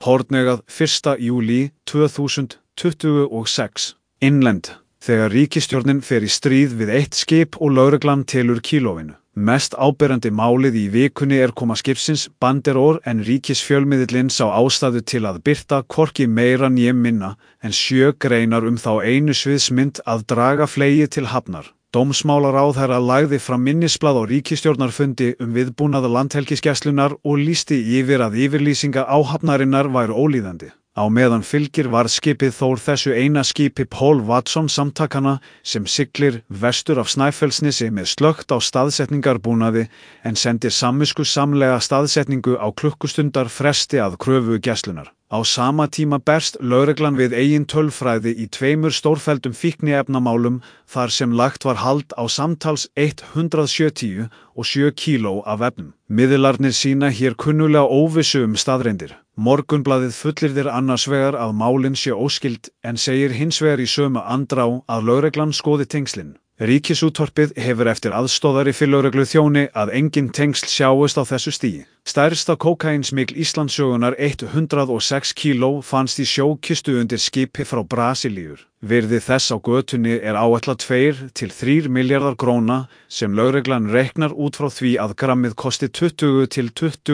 Hornegað 1. júlí 2026. Innlend. Þegar ríkisstjórnin fer í stríð við eitt skip og lögreglan telur kílóinu. Mest áberandi málið í vikunni koma skipsins Banderore en ríkisfjölmiðillinn sá ástæðu til að birta hvorki meira né minna en 7 greinar þá einu sviðsmynd að draga fleyið til hafnar. Dómsmálaráðherra lagði fram minnisblað á ríkisstjórnarfundi viðbúnað Landhelgisgæslunnar og lýsti yfir að yfirlýsingar áhafnarinnar væru ólíðandi. Á meðan fylgir varðskipið Þór þessu eina skipi Paul Watson samtakanna sem siglir vestur af Snæfellsnesi með slökkt á staðsetningarbúnaði en sendir samviskusamlega staðsetningu á klukkustundar fresti að kröfu gæslunnar. Á sama tíma berst lögreglan við eigin tölfræði í 2 stórfelldum fíkniefnamálum þar sem lagt var hald á samtals 177 kíló af efnum. Miðlarnir sýna hér kunnulega óvissu staðreyndir. Morgunblaðið fullyrðir annars vegar að málin sé óskyld en segir hins vegar í sömu andrá að lögreglan skoði tengslin. Ríkisútvarpið hefur eftir aðstoðari lögregluþjóni að engin tengsl sjáist á þessu stigi. Stærsta kókaínsmygl Íslandssögunnar 106 kíló fannst í sjókistu undir skipi frá Brasilíu. Virði þess á götunni áætlað 2 til 3 milljarðar króna sem lögreglan reiknar út frá því að grammið kosti 20 til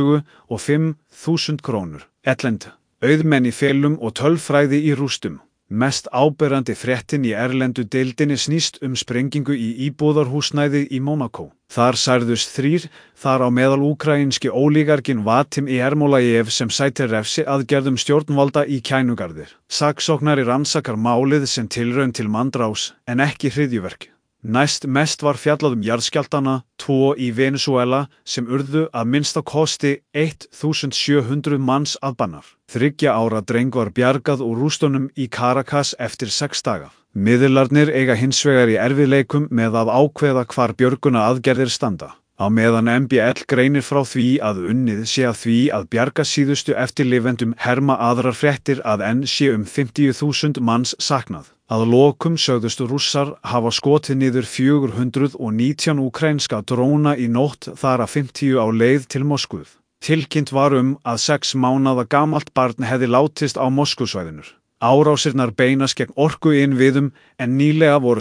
25.000 krónur. Erlend. Auðmenn í felum og tölfræði í rústum. Mest áberandi fréttin í erlendu deildinni snýst sprengingu í íbúðarhúsnæði í Monaco. Þar særðust 3, þar á meðal úkraínski ólígarkinn Vadim Ermolayev sem sætir refsiaðgerðum stjórnvalda í Kænugarði. Saksóknari rannsakar málið sem tilraun til manndrás en ekki hryðjuverk. Næst mest var fjallað jarðskjálftana 2 í Venesúela sem urðu að minnsta kosti 1700 manns aðbannar. 3 ára dreng var bjargað úr rústunum í Caracas eftir 6 daga. Miðlarnir eiga hins vegar í erfiðleikum með að ákveða hvar björgunaraðgerðir standa. Á meðan MBL greinir frá því að unnið sé að því að bjarga síðustu eftirlifendum herma aðrar fréttir að enn sé 50.000 manns saknað. Að lokum sögðust Rússar hafa skotið niður 419 úkraínska dróna í nótt þar af 50 á leið til Moskvu. Tilkynnt var að 6 mánaða gamalt barn hefði látist á Moskvusvæðinu. Árásirnar beinast gegn orkuinnviðum en nýlega voru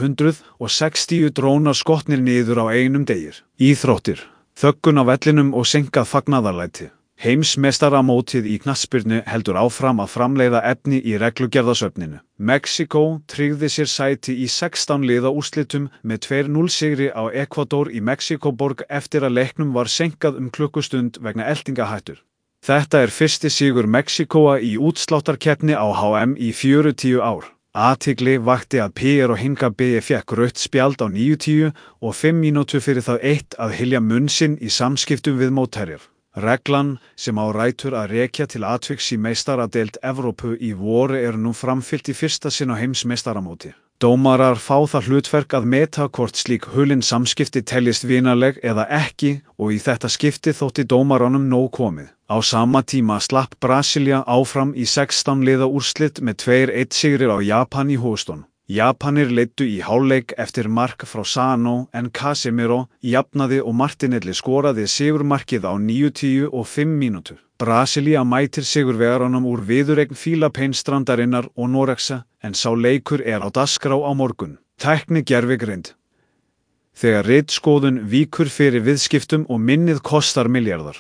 660 drónar skotnir niður á einum degi. Íþróttir. Þöggun á vellinum og seinkað fagnaðarlæti. Heimsmeistaramótið í knattspyrnu heldur áfram að framleiða efni í reglugerðasöfninu. Mexíkó tryggði sér sæti í 16 liða úrslitum með 2-0 sigri á Ekvador í Mexíkóborg eftir að leiknum var seinkað klukkustund vegna eltingahættur. Þetta fyrsti sigur Mexíkóa í útsláttarkeppni á HM í 40 ár. Athygli vakti að Piero Hincapié fékk rautt spjald á 90 og 5 mínútur fyrir það eitt að hylja munn sinn í samskiptum við mótherjar. Reglan sem á rætur að rekja til atviks í meistaradeild Evrópu í vor nú framfylgt í fyrsta sinn á heimsmeistaramóti. Dómarar fá það hlutverk að meta hvort slík hulin samskipti teljist vinaleg eða ekki og í þetta skipti þótti dómaranum nóg komið. Á sama tíma slapp Brasilía áfram í 16 liða úrslit með 2-1 sigri á Japan í Houston. Japanir leiddu í hálfleik eftir mark frá Sano en Casemiro jafnaði og Martinelli skoraði sigurmarkið á 90 og 5 mínútur. Brasilía mætir sigurvegaranum úr viðureign Fílapeinsstrandarinnar og Norexa en sá leikur á dagskrá á morgun. Tækni gervigreind. Þegar ritskoðun víkur fyrir viðskiptum og minnið kostar milljarðar.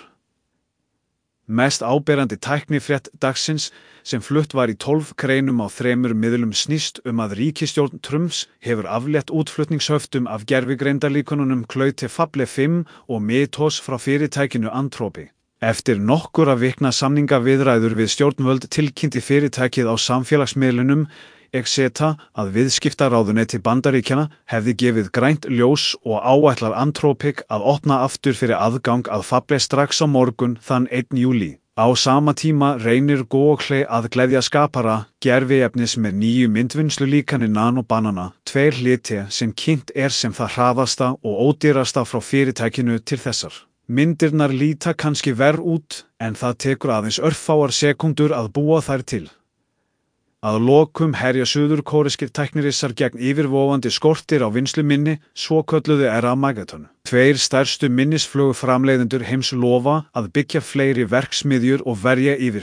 Mest áberandi tæknifrétt dagsins sem flutt var í 12 greinum á 3 miðlum snýst að ríkisstjórn Trumps hefur aflétt útflutningshöftum af gervigreindarlíkönunum Claude Fable 5 og Mythos frá fyrirtækinu Anthropi. Eftir nokkurra vikna samningaviðræður við stjórnvöld tilkynnti fyrirtækið á samfélagsmiðlunum Exeta að viðskiptaráðuneyti Bandaríkjanna hefði gefið grænt ljós og áætlar Anthropic að opna aftur fyrir aðgang að Fable strax á morgun þann 1. júlí. Á sama tíma reynir Google að gleðja skapara gerviefnis með nýju myndvinnslulíkani Nano Banana 2 liti sem kynnt sem það hraðasta og ódýrasta frá fyrirtækinu til þessar. Myndirnar líta kannski verr út en það tekur aðeins örfáar sekúndur að búa þær til. Að lokum herja suðurkórískir tæknirissar gegn yfirvofandi skortir á vinnsluminni, svokölluðu Armageddon. 2 stærstu minnisfluguframleiðendur heims lofa að byggja fleiri verksmiðjur og verja yfir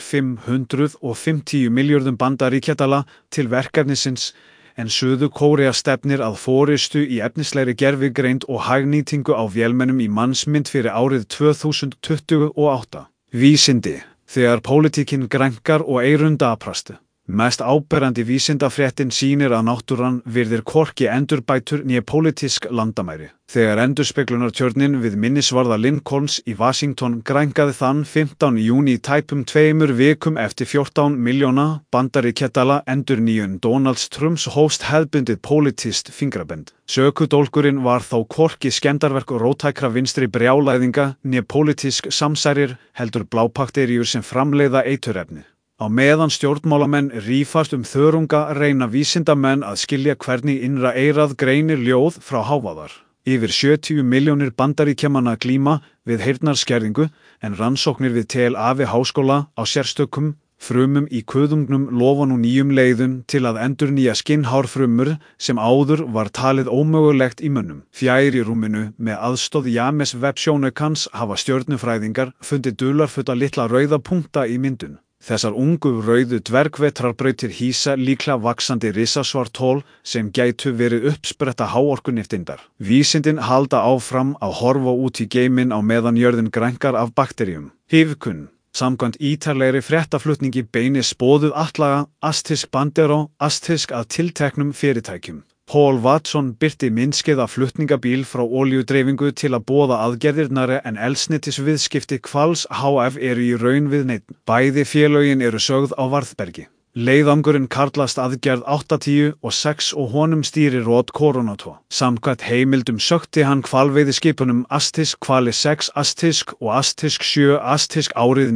550 milljörðum bandaríkjadala til verkefnisins, en Suður-Kórea stefnir að forystu í efnislegri gervigreind og hagnýtingu á vélmennum í mannsmynd fyrir árið 2028. Vísindi, þegar pólitíkin grænkar og eirun daprast. Mest áberandi vísindafréttin sýnir að náttúran virðir hvorki endurbætur né pólitísk landamæri. Þegar endurspegglunartjörnin við minnisvarða Lincolns í Washington grænkaði þann 15. júní tæpum 2 vikum eftir 14 milljóna bandaríkjadala endurnýjun Donalds Trumps hófst hefðbundið pólitískt fingrabend. Sökudólkurinn var þó hvorki skemmdarverk og róttækra vinstri brjálæðinga né pólitísk samsærir, heldur blábakteríur sem framleiða eiturefni. Á meðan stjórnmálamenn rífast þörunga reyna vísindamenn að skilja hvernig innra eyrað greinir ljóð frá hávaðar. Yfir 70 milljónir bandaríkjamanna glíma við heyrnarskerðingu, en rannsóknir við Tel Aviv háskóla á sérstökum frumum í kuðungnum lofa nú nýjum leiðum til að endurnýja skinnhárfrumur sem áður var talið ómögulegt í mönnum. Fjær í rúminu með aðstoð James Webb-sjónaukans hafa stjörnufræðingar fundið dularfulla litla rauða punkta í myndun. Þessar ungu rauðu dvergvetrarbrautir hýsa líklega vaxandi risasvarthol sem gætu verið uppspretta háorkunniftindar. Vísindin halda áfram að horfa út í geiminn á meðan jörðin grænkar af bakteríum. Hifkunn. Samkvæmt ítarlegri fréttaflutningi beinist boðuð atlaga astísk Bandero astísk að tilteknum fyrirtækjum. Paul Watson birti myndskeið af flutningabíl frá olíudreifingu til að boða aðgerðirnar en eldsneytisviðskipti Hvals HF eru í raun við neinn. Bæði félögin eru sögð á varðbergi. Leiðangurinn kallast aðgerð 810 og 6 og honum stýrir Rod Coronado. Samkvæmt heimildum sökti hann hvalveiðiskipunum Astísk hvali 6 Astísk og Astísk 7 Astísk árið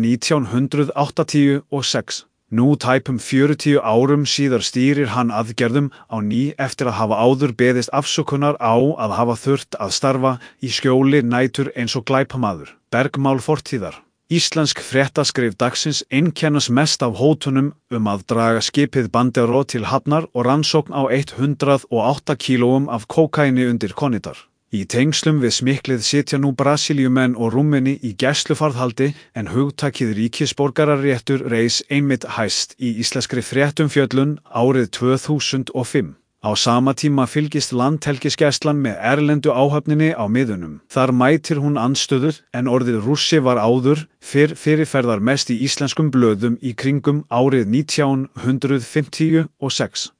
1986. Nú tæpum 40 árum síðar stýrir hann aðgerðum á ný eftir að hafa áður beðist afsökunar á að hafa þurft að starfa í skjóli nætur eins og glæpamaður. Bergmál fortíðar. Íslensk fréttaskrif dagsins einkennast mest af hótunum að draga skipið Bandero til hafnar og rannsókn á 108 kílóum af kókaíni undir konnitar. Í tengslum við smiklið sitja nú Brasilíumenn og Rúmeni í gæsluvarðhaldi en hugtakið ríkisborgararéttur reis einmitt hæst í íslenskri fréttumfjöllun árið 2005. Á sama tíma fylgist landhelgisgæslan með erlendu áhöfninni á miðunum. Þar mætir hún andstöður en orðið Rússi var áður fyrr fyrirferðar mest í íslenskum blöðum í kringum árið 1956.